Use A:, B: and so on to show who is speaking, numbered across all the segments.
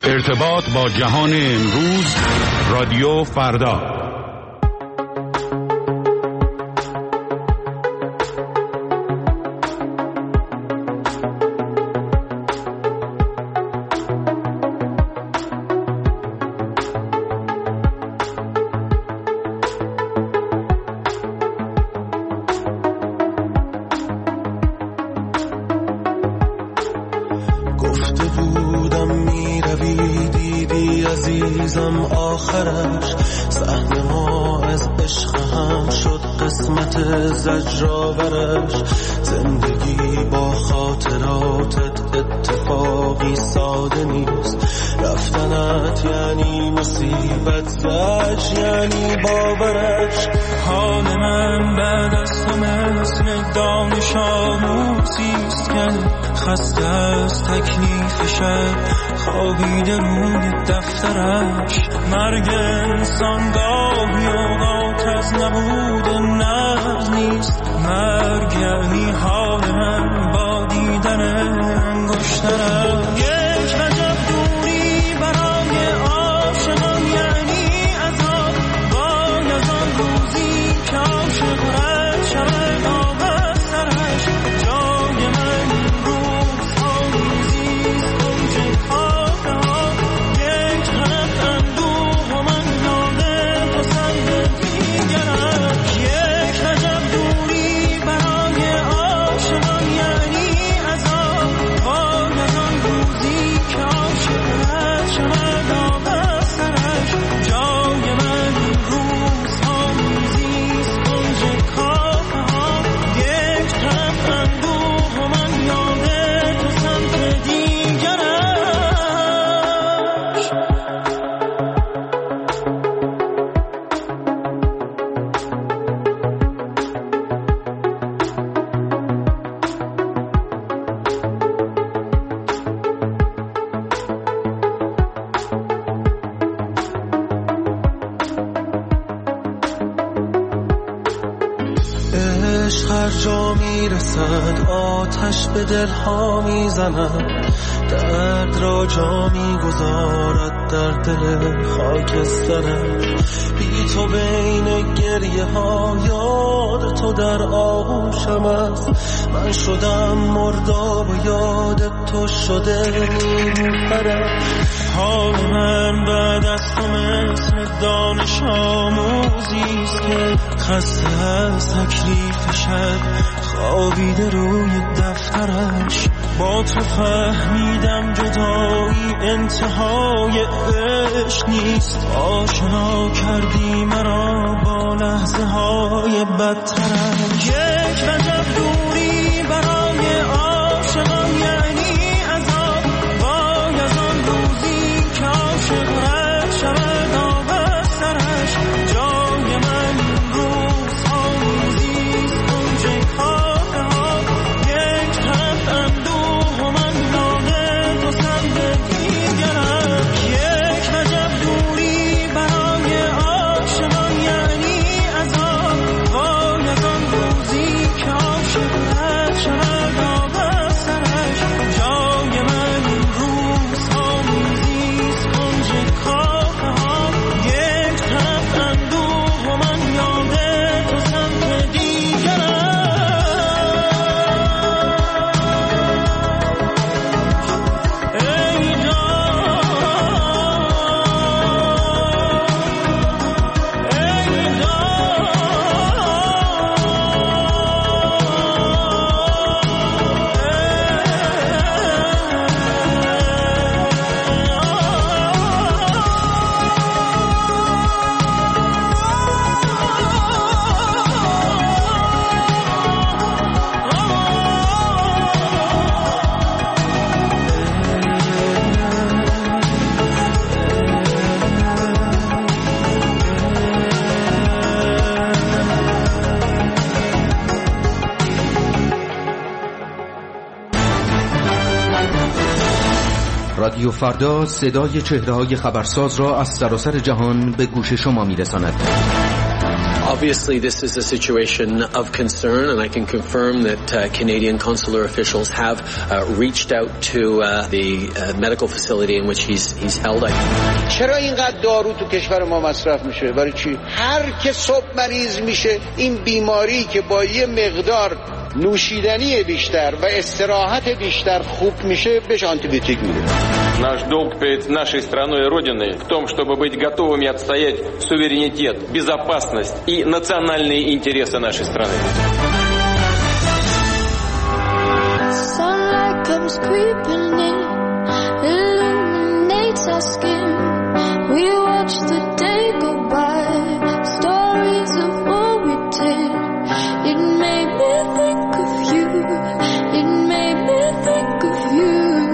A: ارتباط با جهان امروز، رادیو فردا.
B: آخرش صحنه ها از عشق هم شد قسمت زجرآورش. زندگی با خاطراتت اتفاقی ساده نیست. رفتنت یعنی مصیبت، زج یعنی باورش.
C: حال من بعد از تو مثل دانش آموزیست که خسته از تکلیف شب خوابیده روی دفترش. مرگ انسان گاهی اوقات از نبود نقد نیست. مرگ یعنی حال من با دیدن انگشترش. یک عجب دوری برای عاشقان یعنی عذاب. وای از آن روزی که عاشق رد شود نام از سرش. جای من روز ها میزیست اوج خاطه ها. یک طرف اندوه و من یادم تو سمت دیگرش. یک عجب دوری برای عاشقان یعنی عذاب. وای از آن روزی که عاشق رد شود نام از سرش. جای من روز ها میزیست اوج خاطه ها. یک طرف اندوه و من یادم تو سمت دیگرش.
B: عشق هر جا میرسد آتش به دلها میزند. درد را جا میگذارد در دل خاکسترش. بی تو بین گریه ها یاد تو در آغوشم است. من شدم مرداب و یاد تو شده نیلوفرش.
C: حال من بعد از تو مثل دانش آموزیست که خسته از تکلیف شب خوابیده روی دفترش. با تو فهمیدم جدایی انتهای عشق نیست. آشنا کردی مرا با لحظه های بدترش. یک عجب دوری برای عاشقان یعنی عذاب. وای از آن روزی که عاشق رد شود نام از سرش. جای من روزها میزیست اوج خاطه ها. یک طرف اندوه و من یادم تو سمت دیگرش. یک عجب دوری برای عاشقان یعنی عذاب. وای از آن روزی که عاشق رد شود نام از سرش. جای من روزها میزیست اوج خاطه ها. یک طرف اندوه و من یادم تو سمت دیگرش. ای جان، ای
D: رادیو فردا صدای چهره‌های خبرساز را از سراسر جهان به گوش شما می‌رساند.
E: Obviously, this is a situation of concern, and I can confirm that Canadian consular officials have reached out to the medical facility in which he's held.
F: چرا اینقدر دارو تو کشور ما مصرف میشه؟ برای چی؟ هر که صبح مریض میشه، این بیماری که با یه مقدار نوشیدنی بیشتر و استراحت بیشتر خوب میشه، بهش آنتیبیوتیک میده.
G: Наш долг перед нашей страной и Родиной в том, чтобы быть готовыми отстоять суверенитет, безопасность и национальные интересы нашей страны.
C: Sunlight comes creeping in, illuminates our skin. We watch the day go by, stories of what we did. It made me think of you, it made me think of you.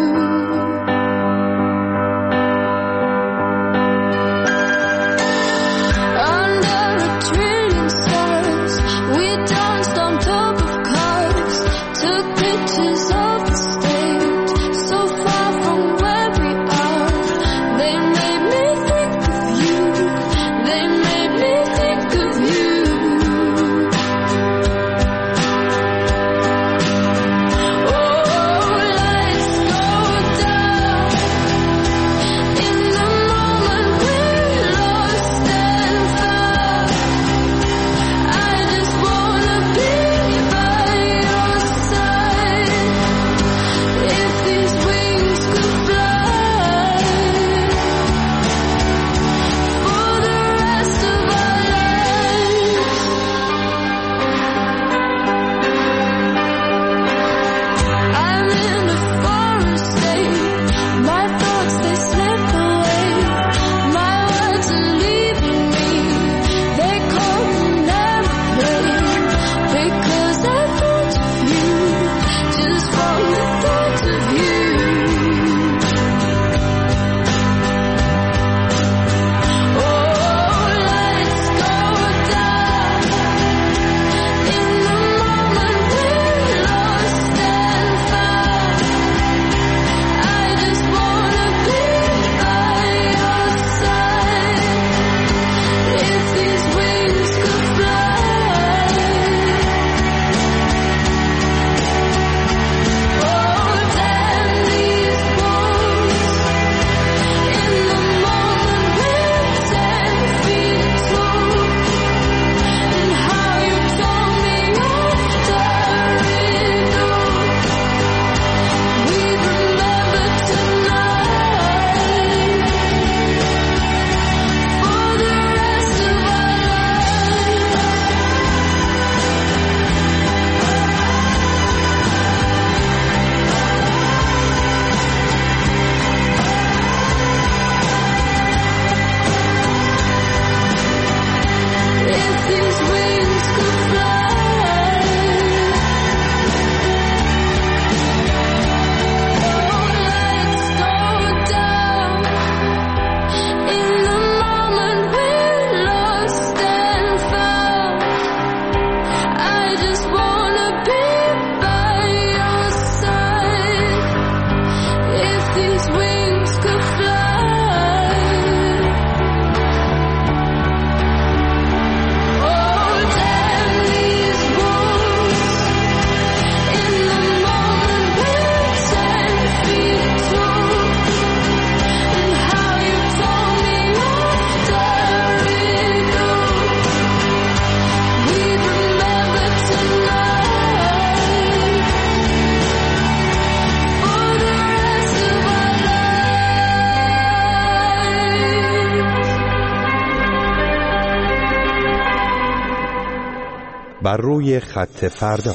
H: بر روی خط فردا.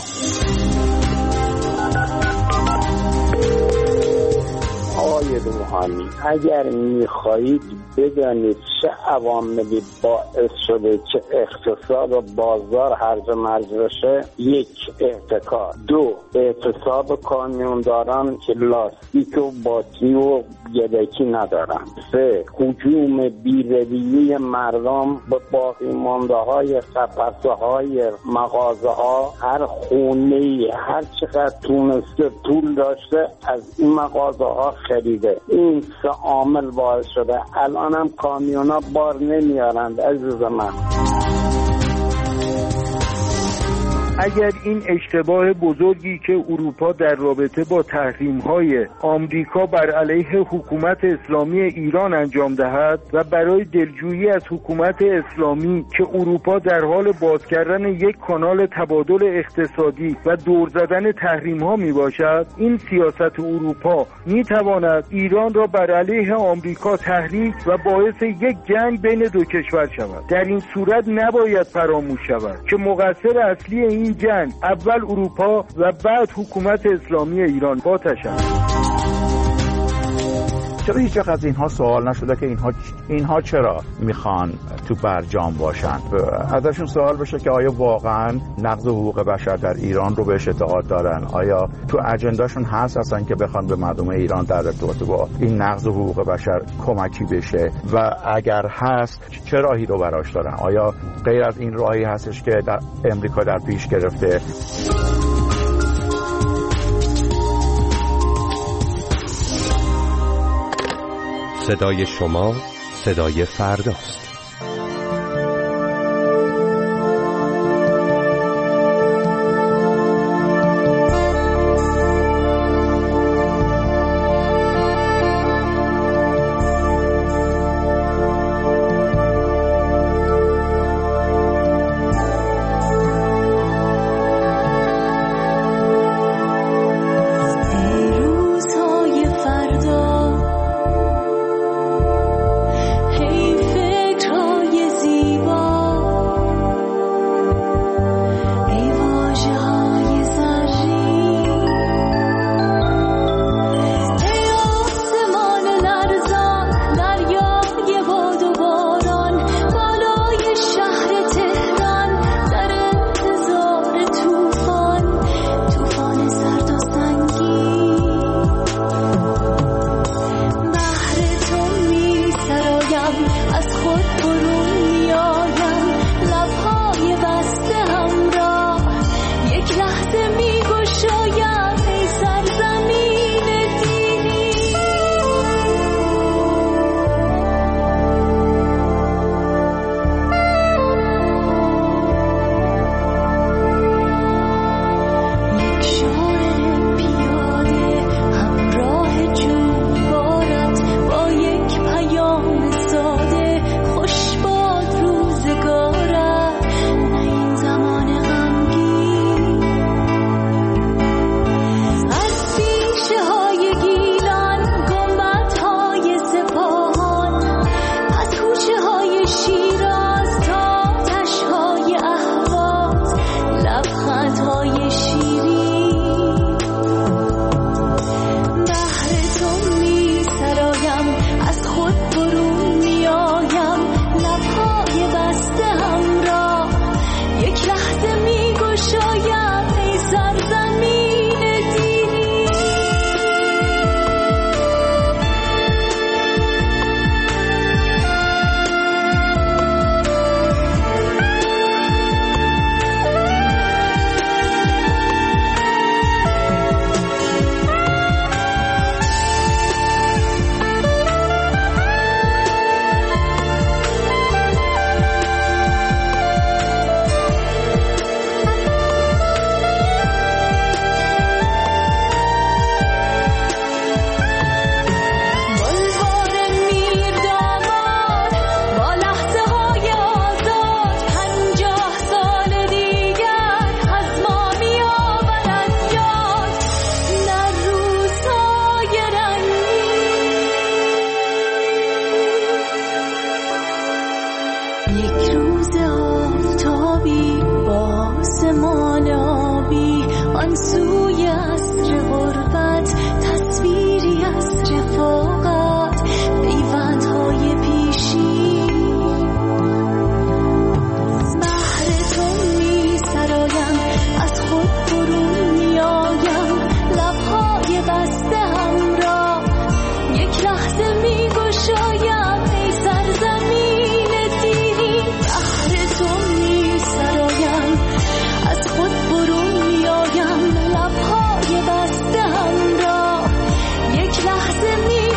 I: آقای روحانی، اگر میخواهید بدانید چه عواملی باعث شده که اقتصاد و بازار هرج و مرج بشه: 1. احتکار، 2. اعتصاب کامیونداران که لاستیک و باتری و یدکی ندارن، 3. هجوم بی‌رویه مردم به باقی مانده های قفسه های مغازه ها. هر خونه‌ای هر چقدر تونسته طول داشته از این مغازه ها خریده. این 3 عامل باعث شده. الان هم کامیونا بار نمیارند عزیز من.
J: اگر این اشتباه بزرگی که اروپا در رابطه با تحریم‌های آمریکا بر علیه حکومت اسلامی ایران انجام دهد و برای دلجویی از حکومت اسلامی که اروپا در حال باز کردن یک کانال تبادل اقتصادی و دور زدن تحریم‌ها میباشد، این سیاست اروپا میتواند ایران را بر علیه آمریکا تحریک و باعث یک جنگ بین دو کشور شود. در این صورت نباید فراموش شود که مقصر اصلی این جنگ اول اروپا و بعد حکومت اسلامی ایران با تشکر.
K: چرا هیچ وقت از اینها سوال نشده که اینها چرا میخوان تو برجام باشن؟ ازشون سوال بشه که آیا واقعا نقض حقوق بشر در ایران رو بهش اعتقاد دارن؟ آیا تو اجنداشون هست اصلا که بخوان به مردم ایران در ارتباط با این نقض حقوق بشر کمکی بشه؟ و اگر هست چه راهی رو براش دارن؟ آیا غیر از این راهی هستش که در امریکا در پیش گرفته؟
H: صدای شما صدای فرداست.
C: لبهای بسته هم را یک لحظه می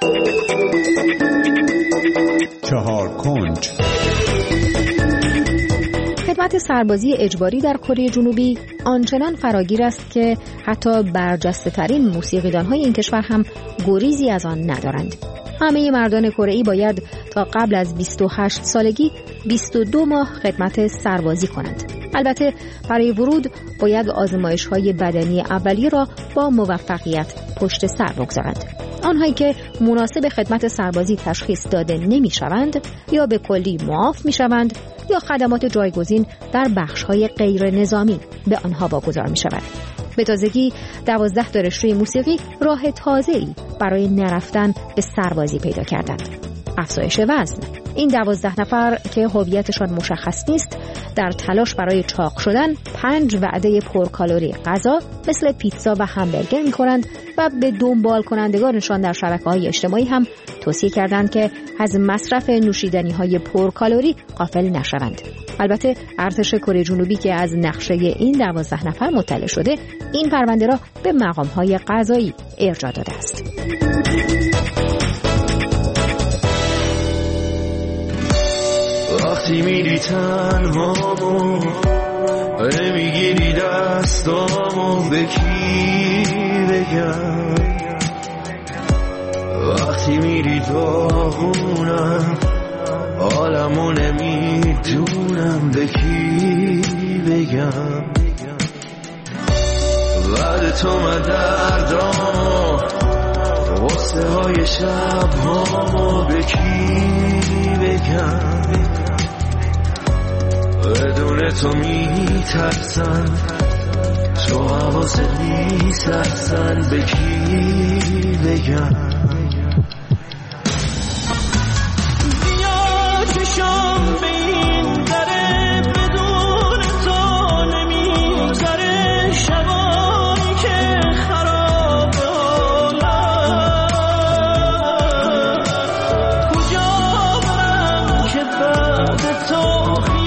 A: چهار کنج.
L: خدمت سربازی اجباری در کره جنوبی آنچنان فراگیر است که حتی برجسته ترین موسیقیدان‌های این کشور هم گریزی از آن ندارند. همه مردان کره‌ای باید تا قبل از 28 سالگی 22 ماه خدمت سربازی کنند. البته برای ورود باید آزمایش‌های بدنی اولیه را با موفقیت پشت سر بگذارند. آنهایی که مناسب خدمت سربازی تشخیص داده نمی‌شوند یا به کلی معاف می‌شوند یا خدمات جایگزین در بخش‌های غیر نظامی به آنها واگذار می‌شود. به تازگی 12 دانشجوی موسیقی راه تازه‌ای برای نرفتن به سربازی پیدا کردند. افزایش وزن. این 12 نفر که هویتشان مشخص نیست در تلاش برای چاق شدن 5 وعده پرکالری غذا مثل پیتزا و همبرگر می‌خورند و به دنبال کنندگانشان در شبکه‌های اجتماعی هم توصیه کردند که از مصرف نوشیدنی‌های پرکالری غافل نشوند. البته ارتش کره جنوبی که از نقشه این 12 نفر مطلع شده این پرونده را به مقام‌های قضایی ارجاع داده است.
B: وقتی میری تنهامو میگیری دستامو به کی بگم، وقتی میری داغونم عالمو نمیدونم به کی بگم، بعد تو من دردامو غصه های شب هامو به کی بگم، بدون تو میترسن تو حواست نیست اصلا به کی بگم. بیا چشم به این دره بدون تو نمیگذره، شبایی که خراب حالم کجا برم که بعد تو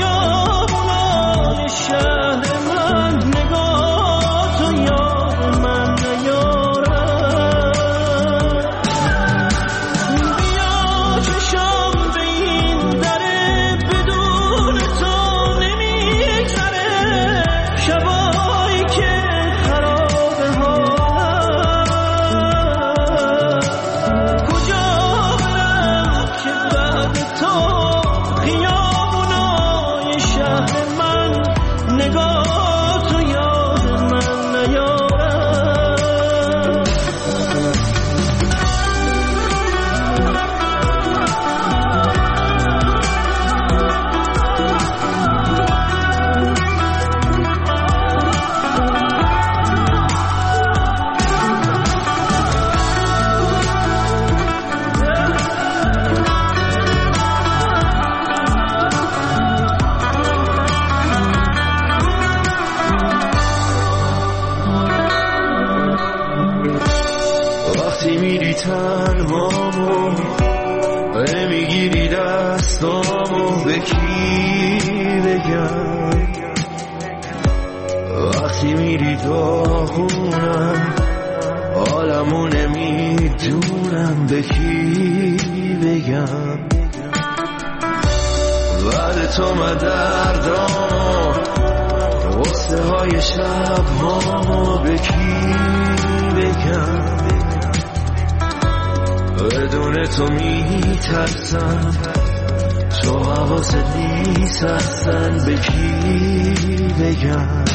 B: تنهامو میگیری دستامو به کی بگم، وقتی میری داغونم عالمو نمیدونم به کی بگم، بعد تو من دردامو غصه های شب هامو به کی بگم، بدون تو میترسم تو حواست نیست اصلا به کی بگم.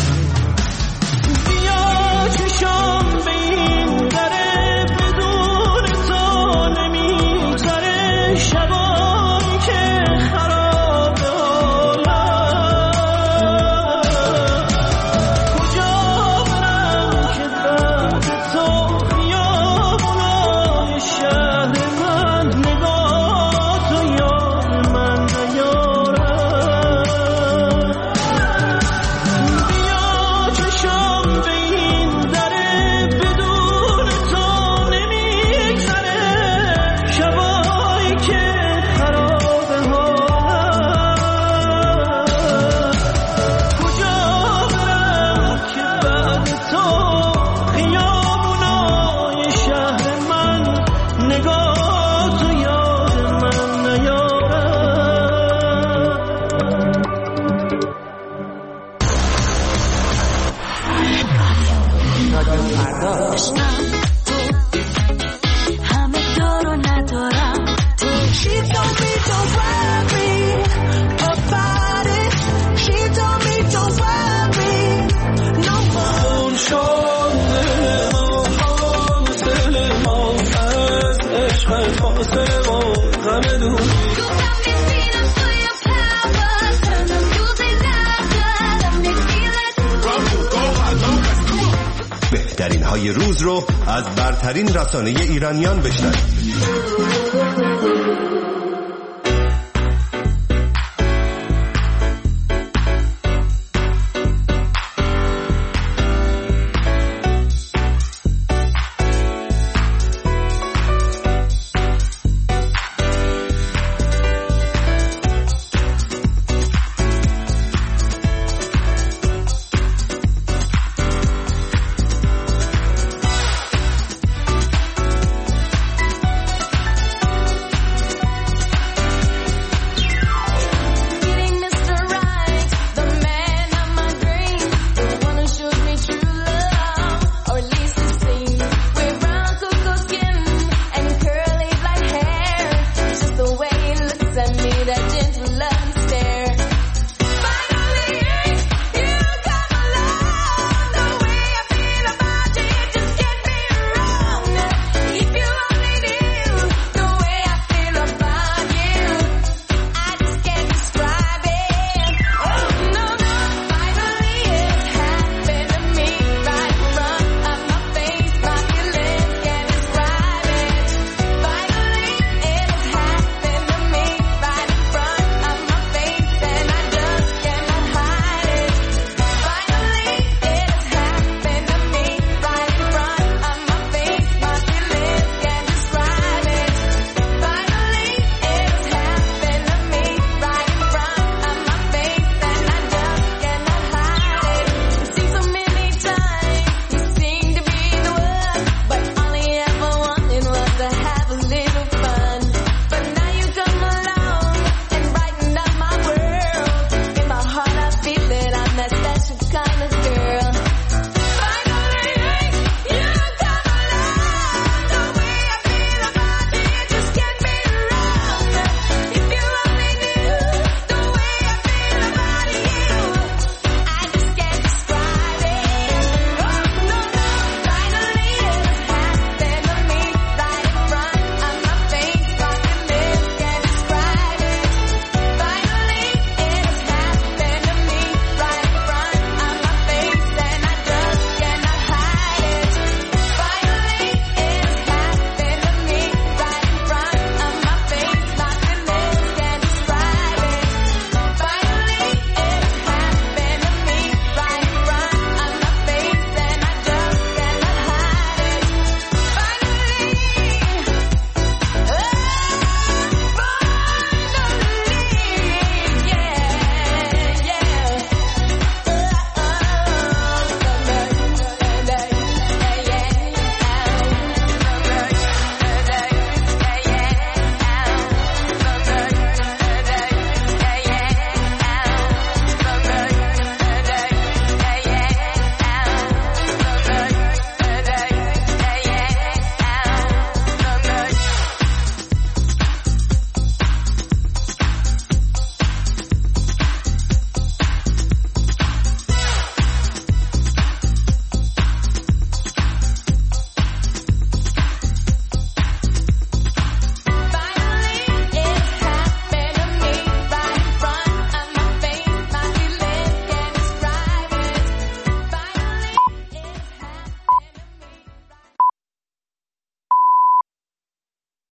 B: بیا چشم به این دره بدون تو نمیگذره، شبایی که خراب حالم کجا برم که بعد تو خیابونای شهر من نگاه تو یاد من نیارم. بیا فاصله و غم دوری.
H: بهترین های روز رو از برترین رسانه ایرانیان بشنوید.
C: Have a little